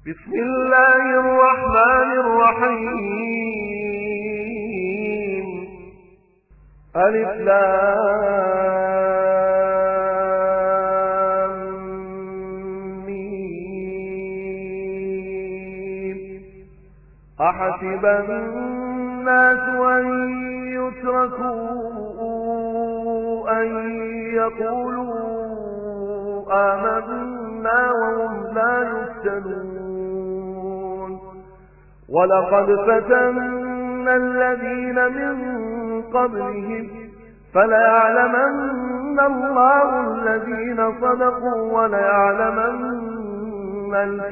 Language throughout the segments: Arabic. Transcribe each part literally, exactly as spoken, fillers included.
بسم الله الرحمن الرحيم. ألف لام ميم. أحسب الناس أن يتركوا أن يقولوا آمنا وهم لا يفتنون. ولقد فتنا الذين من قبلهم فليعلمن الله الذين صدقوا وليعلمن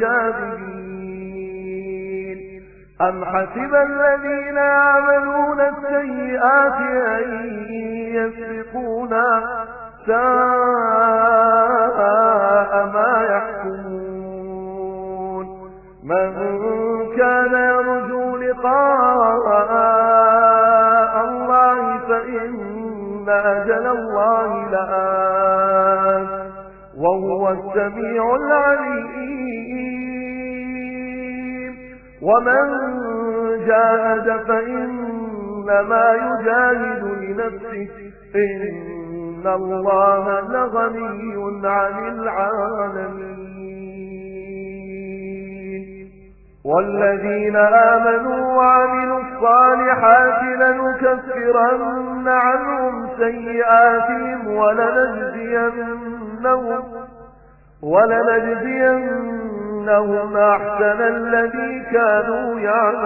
الكاذبين. أم حسب الذين يعملون السيئات أن يسبقونا ساء ما يحكمون. من كان يرجو لقاء الله فإن أجل الله لآت وهو السميع العليم. ومن جاهد فإنما يجاهد لنفسه إن الله لغني عن العالمين. والذين آمنوا وعملوا الصالحات لنكفرن عنهم سيئاتهم ولنجزينهم ولنجزينهم أحسن الذي كانوا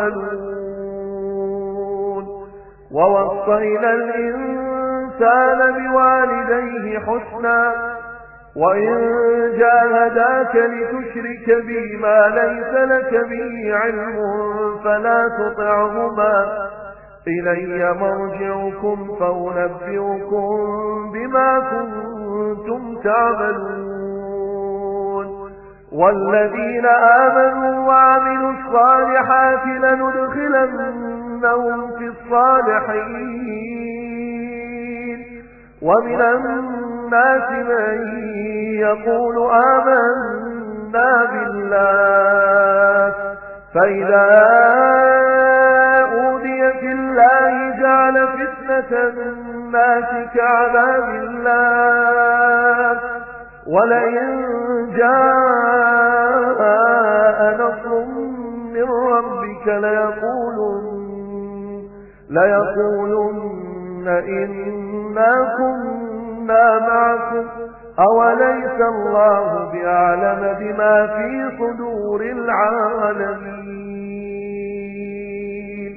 يعملون. ووصينا الإنسان بوالديه حسنا وإن جاهداك لتشرك بي ما ليس لك به علم فلا تطعهما إلي مرجعكم فأنبئكم بما كنتم تعملون. والذين آمنوا وعملوا الصالحات لندخلنهم في الصالحين. ومن الناس من يقول آمنا بالله فإذا أوذي في الله جعل فتنة الناس كعذاب الله. ولئن جاء نصر من ربك ليقولن ليقولن إنا كنا معكم أوليس الله بأعلم بما في صدور العالمين.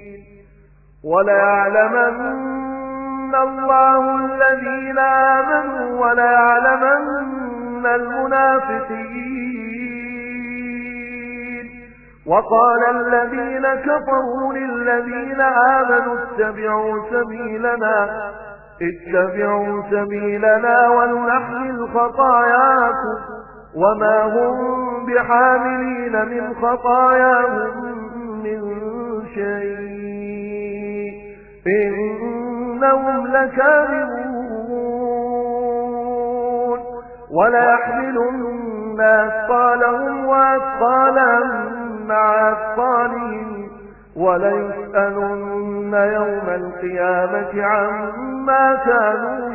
وليعلمن الله الذين آمنوا وليعلمن المنافقين. وقال الذين كفروا للذين آمنوا اتبعوا سبيلنا اتبعوا سبيلنا ولنحمل خطاياكم وما هم بحاملين من خطاياهم من شيء إنهم لكاذبون. وليحملن أثقالهم وأثقالا مع أثقالهم وليسألن يوم القيامة عما كانوا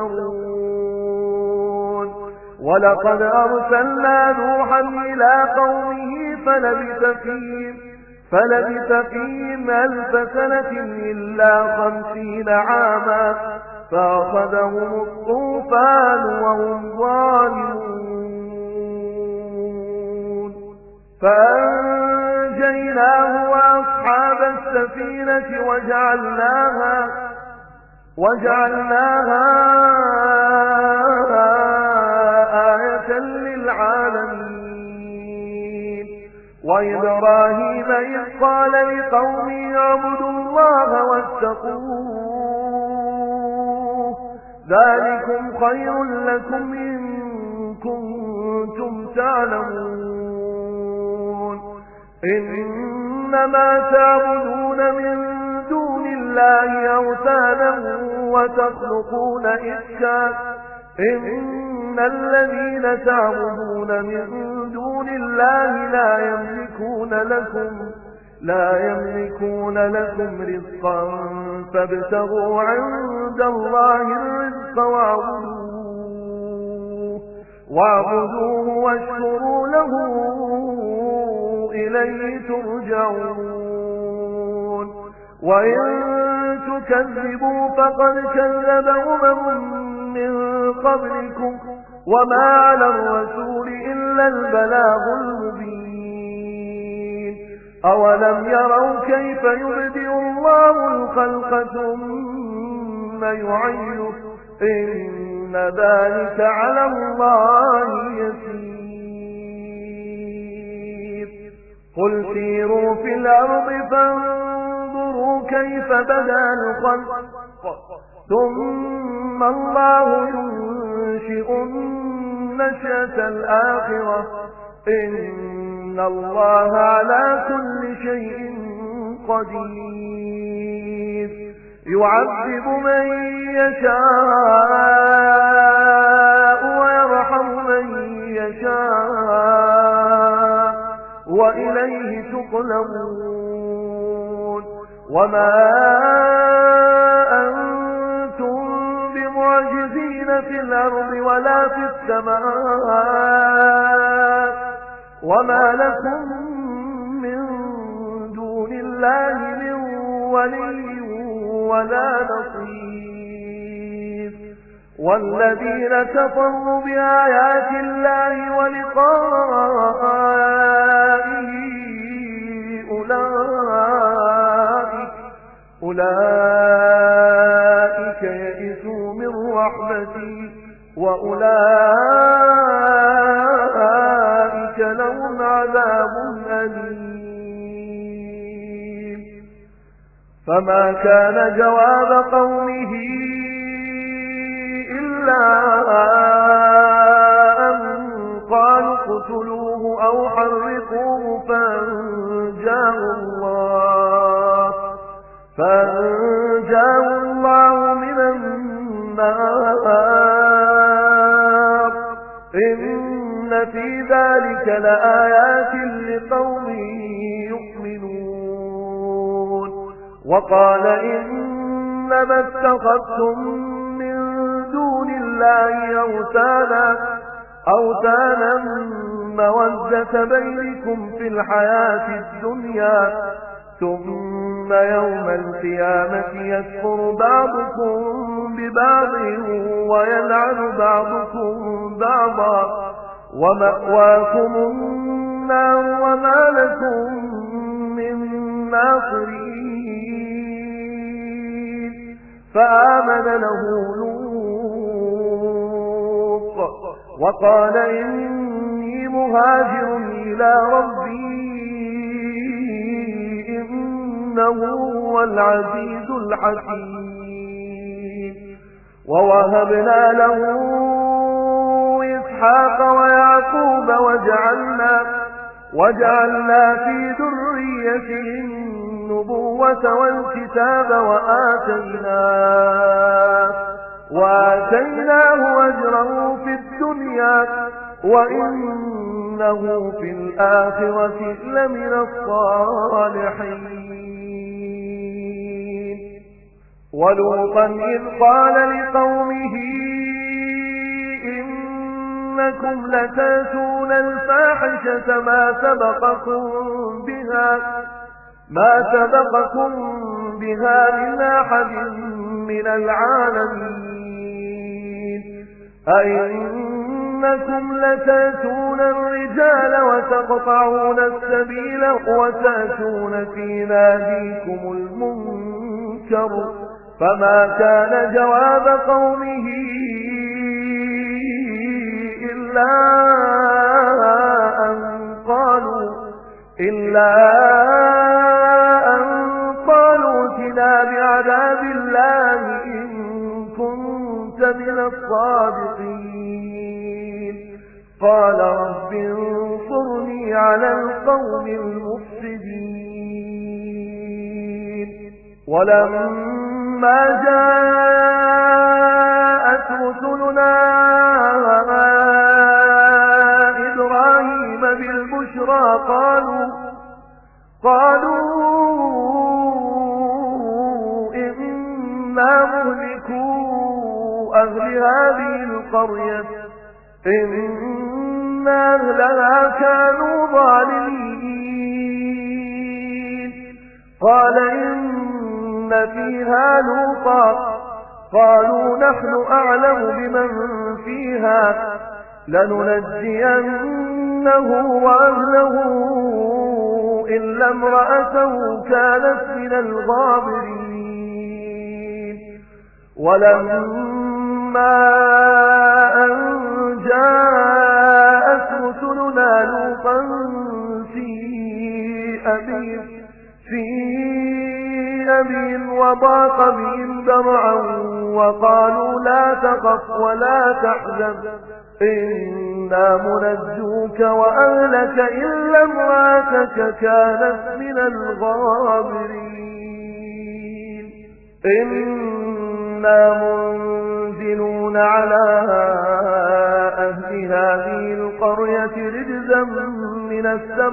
يفترون. ولقد أرسلنا نوحا إلى قومه فلبث فيهم فلبث فيهم ألف سنة إلا خمسين عاما فأخذهم الطوفان وهم ظالمون. فأنجيناه وأصحاب السفينة وجعلناها وجعلناها آية للعالمين. وإبراهيم إذ قال لقومه اعبدوا الله واتقوه ذلكم خير لكم إن كنتم تعلمون. إنما تعبدون من دون الله أوثانا وتخلقون إفكا إن الذين تعبدون من دون الله لا يملكون لكم لا يملكون لكم رزقا فابتغوا عند الله الرزق واعبدوه واعبدوه واشكروا له إليه ترجعون وإن تكذبوا فقد كذب أمم من قبلكم وما على الرسول إلا البلاغ المبين أولم يروا كيف يبدئ الله الخلق ثم يعيده إن ذلك على الله يسير قل سيروا في الأرض فانظروا كيف بدأ الخلق ثم الله ينشئ النشأة الآخرة إن الله على كل شيء قدير يعذب من يشاء ويرحم من يشاء وإليه تقلبون وما أنتم بمعجزين في الأرض ولا في السماء وما لكم من دون الله من ولي ولا نصير والذين كفروا بآيات الله ولقائه أولئك أولئك يئسوا من رحمتي وأولئك لهم عذاب أليم فما كان جواب قومه إلا أن قالوا اقتلوه أو حرقوه فأنجاه الله فأنجاه الله من النار إن في ذلك لآيات لقوم يؤمنون وقال إنما اتخذتم من دون الله أوثانا أوثانا مودة بينكم في الحياة الدنيا ثم يوم القيامة يكفر بعضكم ببعض ويلعن بعضكم بعضا ومأواكم النار وما لكم من ناصرين فآمن له لوط وقال إني مهاجر إلى ربي إنه هو العزيز الحكيم ووهبنا له إسحاق ويعقوب وجعلنا وجعلنا في ذريته النبوة والكتاب وآتيناه وآتيناه أجره في الدنيا وإنه في الآخرة لمن الصالحين ولوطا إذ قال لقومه إنكم لتأتون الفاحشة ما سبقكم بها ما سبقكم بها من أحد من العالمين أئنكم لتأتون الرجال وتقطعون السبيل وتأتون في ناديكم المنكر فما كان جواب قومه إلا أن قالوا إلا أن قالوا ائتنا بعذاب الله إن كنت من الصادقين قال رب انصرني على القوم المفسدين ولما جاءت رسلنا إبراهيم بالبشرى قالوا قالوا إنا مهلكو أهل هذه القرية إن أهلها كانوا ظالمين قال إن فيها لوطا قالوا نحن أعلم بمن فيها لننجينه وأهله إلا امرأته كانت من الغابرين ولما أن جاءت رسلنا لوطا سيء بهم سيء بهم وضاق بهم ذرعا وقالوا لا تخف ولا تحزن إنا منجوك وأهلك إلا امرأتك كانت من الغابرين إنا منزلون على أهل هذه القرية رجزا من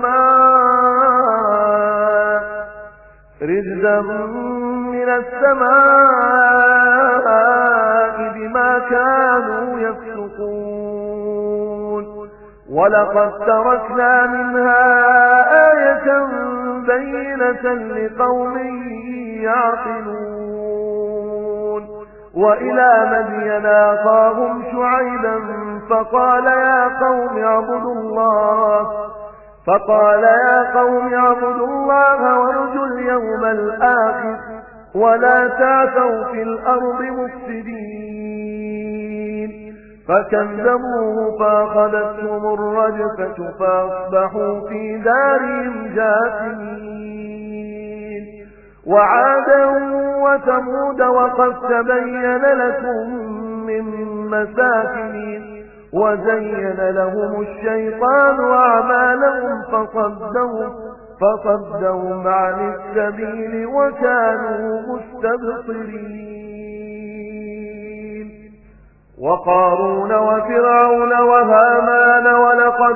السماء رجزا من السماء بما كانوا يفسقون ولقد تركنا منها آية بينة لقوم يعقلون وإلى مدين أخاهم شعيبا فقال يا قوم اعبدوا الله فقال يا قوم اعبدوا الله وارجوا اليوم الآخر ولا تعثوا في الأرض مفسدين فكذبوه فأخذتهم الرجفة فأصبحوا في دارهم جاثمين وعادا وثمود وقد تبين لكم من مساكنهم وزين لهم الشيطان أعمالهم فصدهم فصدهم عن السبيل وكانوا مستبصرين وقارون وفرعون وهامان ولقد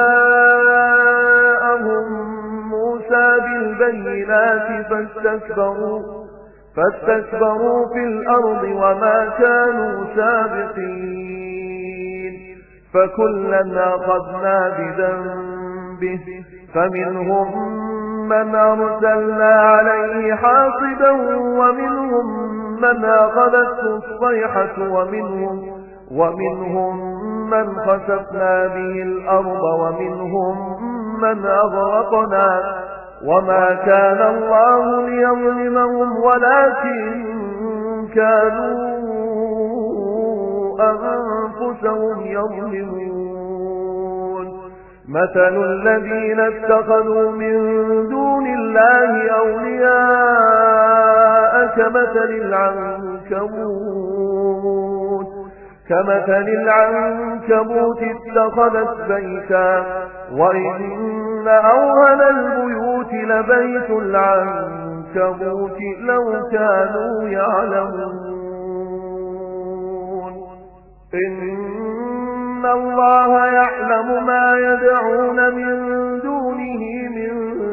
جاءهم موسى بالبينات فاستكبروا فاستكبروا في الأرض وما كانوا سابقين فكلا أخذنا بذنبه فمنهم من أرسلنا عليه حاصبا ومنهم من أخذته الصيحة ومنهم, ومنهم من خسفنا به الأرض ومنهم من أغرقنا وما كان الله ليظلمهم ولكن كانوا أنفسهم يظلمون مثل الذين اتخذوا من دون الله أولياء كمثل العنكبوت كمثل العنكبوت اتخذت بيتا وإن أوهن البيوت لبيت العنكبوت لو كانوا يعلمون إن الله يعلم ما يدعون من دونه من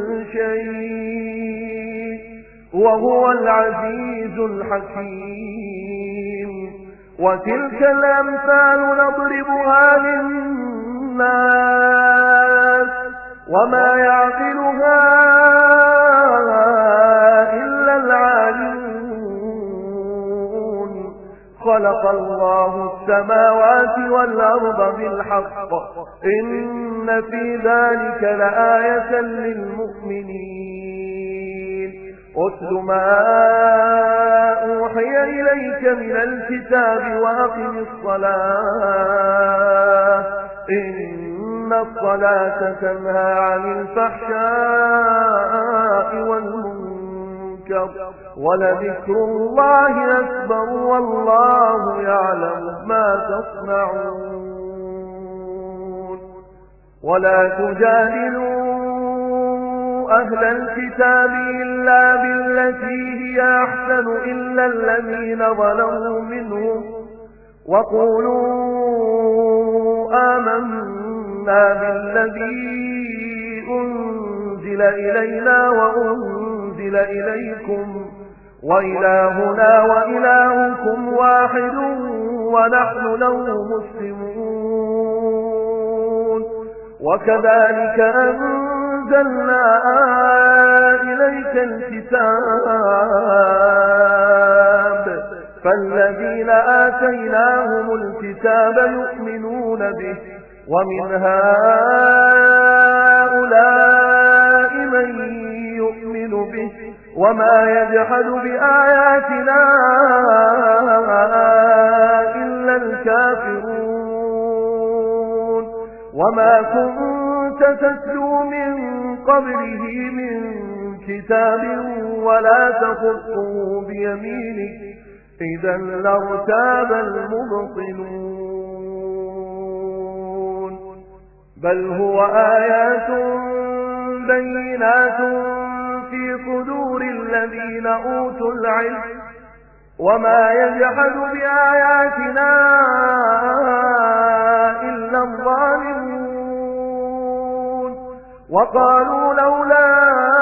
شيء وهو العزيز الحكيم وتلك الأمثال نضربها للناس وما يعقلها إلا العالمون خلق الله السماوات والأرض بالحق إن في ذلك لآية للمؤمنين أتل ما أوحي إليك من الكتاب وأقم الصلاة إن الصلاة تنهى عن الفحشاء والمنكر ولذكر الله أكبر والله يعلم ما تصنعون ولا تجادلوا أهل الكتاب إلا بالتي هي أحسن إلا الذين ظلموا منهم وقولوا آمنا آمنا بالذي أنزل إلينا وأنزل إليكم وإلهنا وإلهكم واحد ونحن له مسلمون وكذلك أنزلنا إليك الكتاب فالذين آتيناهم الكتاب يؤمنون به ومن هؤلاء من يؤمن به وما يجحد بآياتنا إلا الكافرون وما كنت تتلو من قبله من كتاب ولا تخطه بيمينك إذا لارتاب المبطلون بل هو آيات بينات في صدور الذين أوتوا العلم وما يجحد بآياتنا إلا الظالمون وقالوا لولا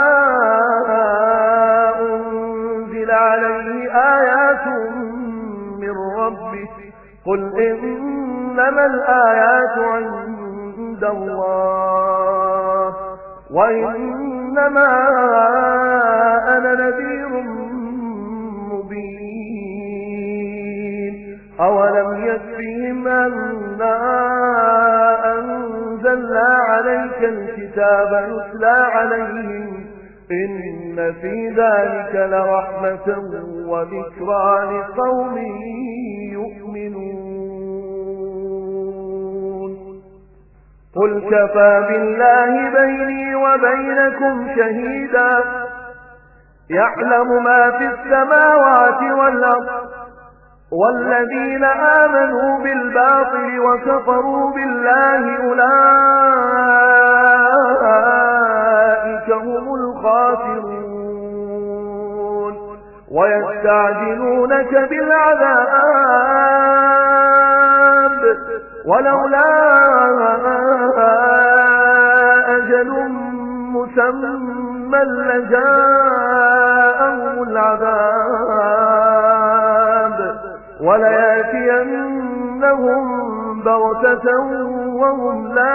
أنزل عليه آيات من ربه قل إنما الآيات عند الله وإنما أنا نذير مبين أولم يكفهم أنا أنزلنا عليك الكتاب يتلى عليهم إن في ذلك لرحمة وذكرى لقوم يؤمنون قل كفى بالله بيني وبينكم شهيدا يعلم ما في السماوات والأرض والذين آمنوا بالباطل وكفروا بالله أولئك هم الخاسرون ويستعجلونك بالعذاب ولولا أجل مسمى لجاءهم العذاب وليأتينهم بغتة وهم لا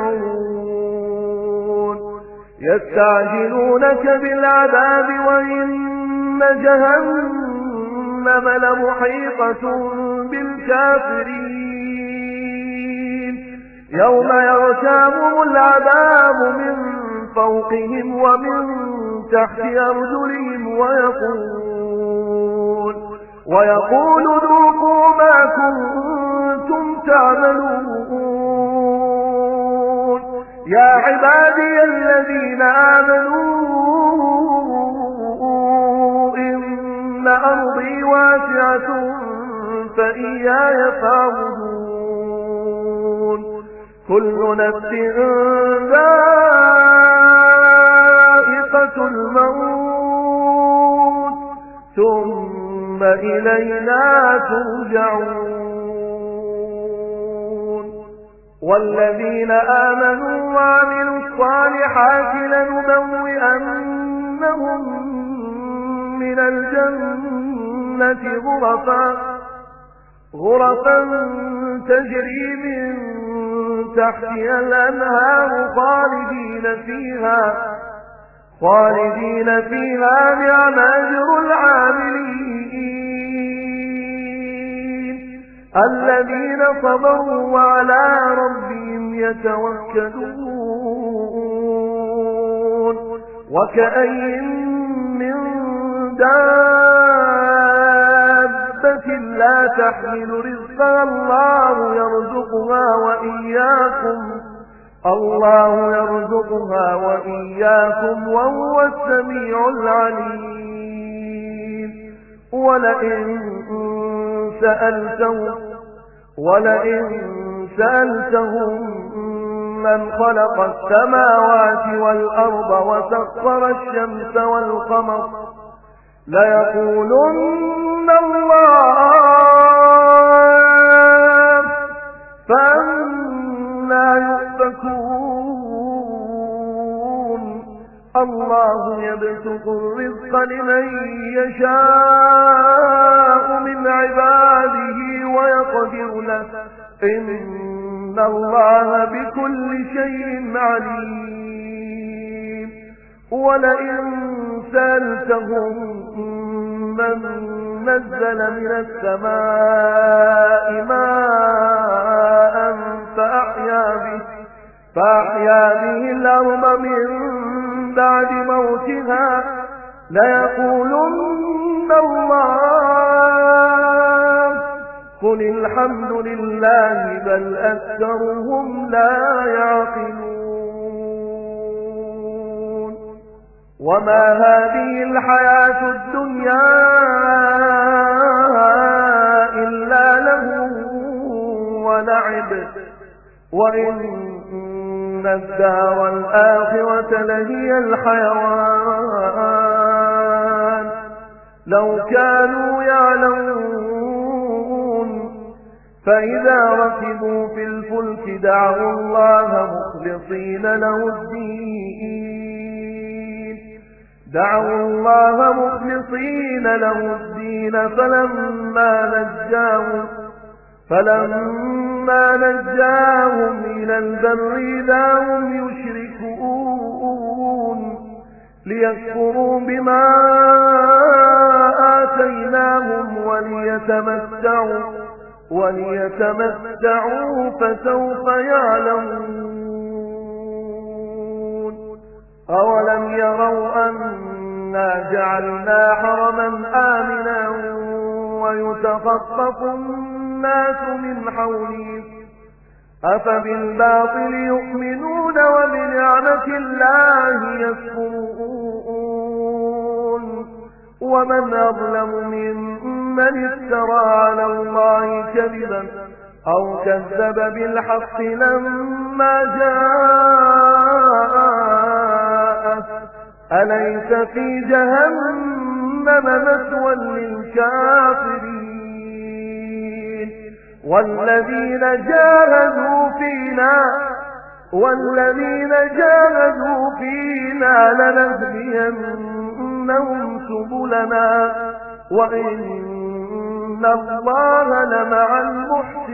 يشعرون يستعجلونك بالعذاب وإن جهنم لمحيطة بالكافرين يوم يغشاهم العذاب من فوقهم ومن تحت أرجلهم ويقول ويقول ذوقوا ما كنتم تعملون يا عبادي الذين آمنوا إن أرضي واسعة فإياي فاعبدون كل نفس ذائقة الموت ثم إلينا ترجعون والذين آمنوا وعملوا الصالحات لنبوئنهم من الجنة غرفا غرفا تجري من تحتها الأنهار خالدين فيها خالدين فيها نعم أجر العاملين الذين صبروا وعلى ربهم يتوكلون وكأين من دابة لا تحمل رزقها الله يرزقها وإياكم الله يرزقها وإياكم وهو السميع العليم ولئن سألتهم ولئن سألتهم من خلق السماوات والأرض وسخر الشمس والقمر ليقولن الله فأنا يؤفكون يؤفكون الله يبسط الرزق لمن يشاء من عباده ويقدر له إن الله بكل شيء عليم ولئن سألتهم من نزل من السماء ماء فأحيا به, فأحيا به الأرض من بعد موتها ليقولن الله قل الحمد لله بل أكثرهم لا يعقلون وما هذه الحياة الدنيا إلا له ولعب وإن الدار الآخرة لهي الحيوان لو كانوا يعلمون فإذا ركبوا في الفلك دعوا الله مخلصين له الدين دعوا الله مخلصين له الدين فلما نجاهم فلما نجاهم إلى البر إذا هم يشركون ليكفروا بما آتيناهم وليتمتعوا وليتمتعوا فسوف يعلمون أولم يروا أنا جعلنا حرما آمنا ويتخطف الناس من حولهم أفبالباطل يؤمنون وبنعمة الله يكفرون ومن أظلم ممن افترى على الله كذبا أو كذب بالحق لما جاءه أليس في جهنم مثوى للكافرين والذين جاهدوا فينا والذين جاهدوا فينا لنهدينهم سبلنا وإن الله لمع المحسنين